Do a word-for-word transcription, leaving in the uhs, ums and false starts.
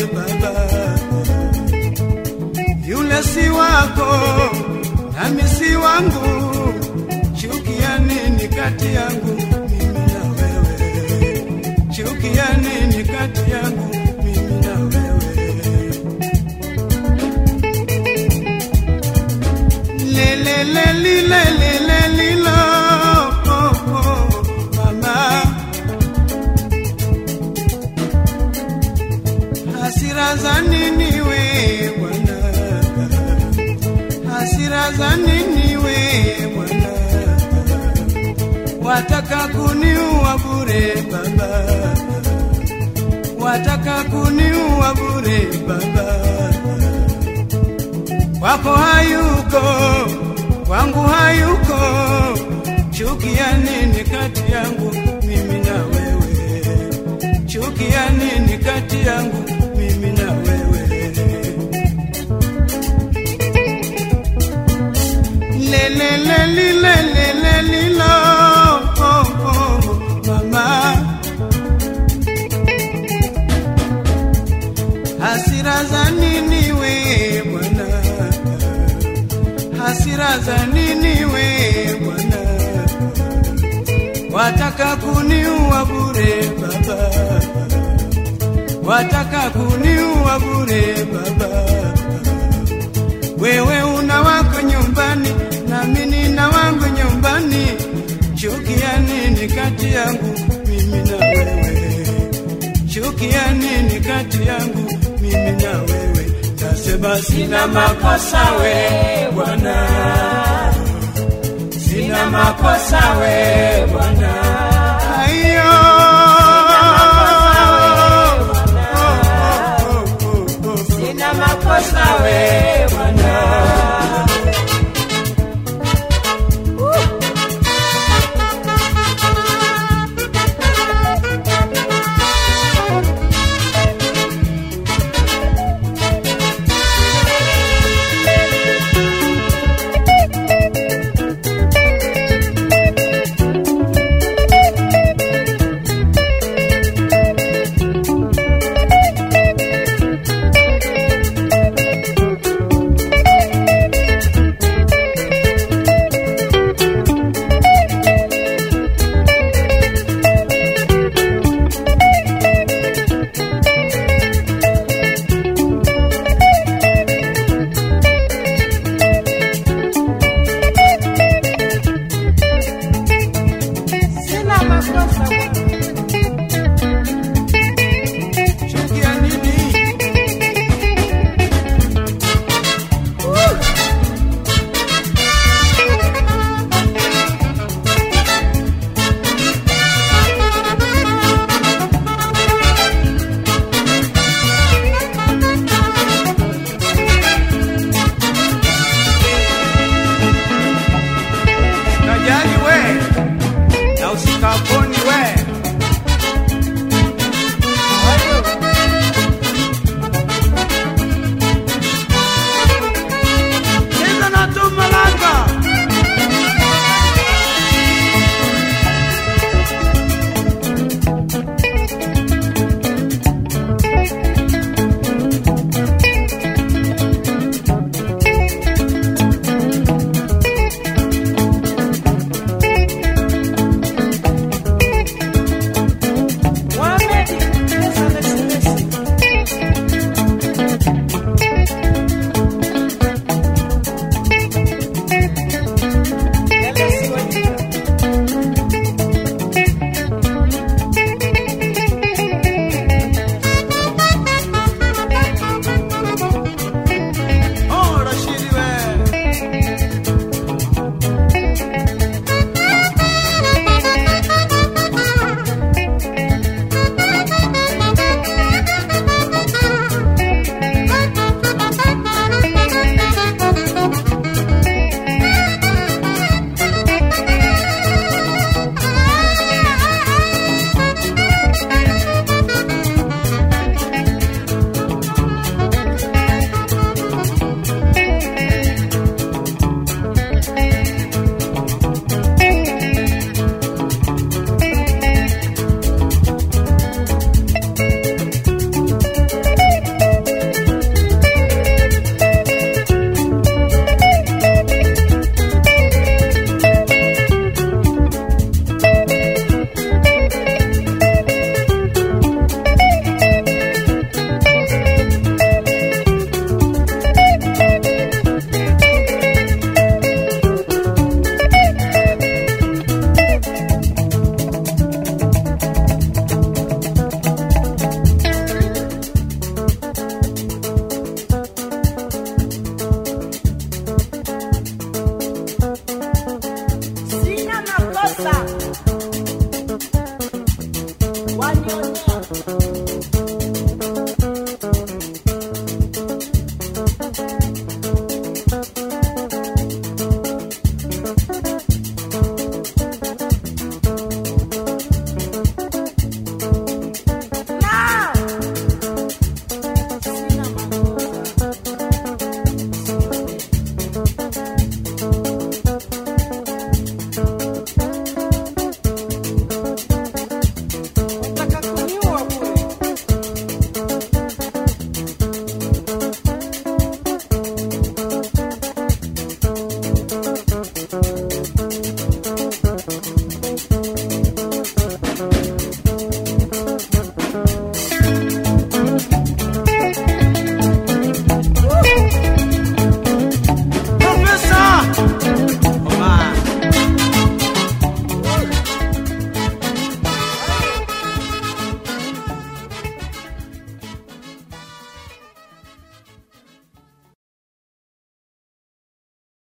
baba. Yule si wako nami si wangu, chukia nini kati yangu mimi na wewe? Chukia nini kati yangu mimi na wewe? Le le le le le le le lo, oh, oh, mama. Hasira za nini we bwana? Hasira za nini we bwana? Wataka kuniua bure baba, wataka kuniua bure baba. Wako hayuko, wangu hayuko, chukia nini kati yangu mimi na wewe? Chukia nini kati yangu mimi na wewe? Le le le le le le le le lo, oh, oh, mama. Hasira za nini we bwana? Hasira za nini we bwana? Wataka kuniua bure baba, wataka kuniua bure baba. Wewe una wako nyumbani na mimi nina wangu nyumbani, chukia nini kati yangu mimi na wewe? Chukia nini kati yangu mimi na wewe? Nasema sina makosa we bwana, sina makosa we bwana. Ayo sina makosa we bwana.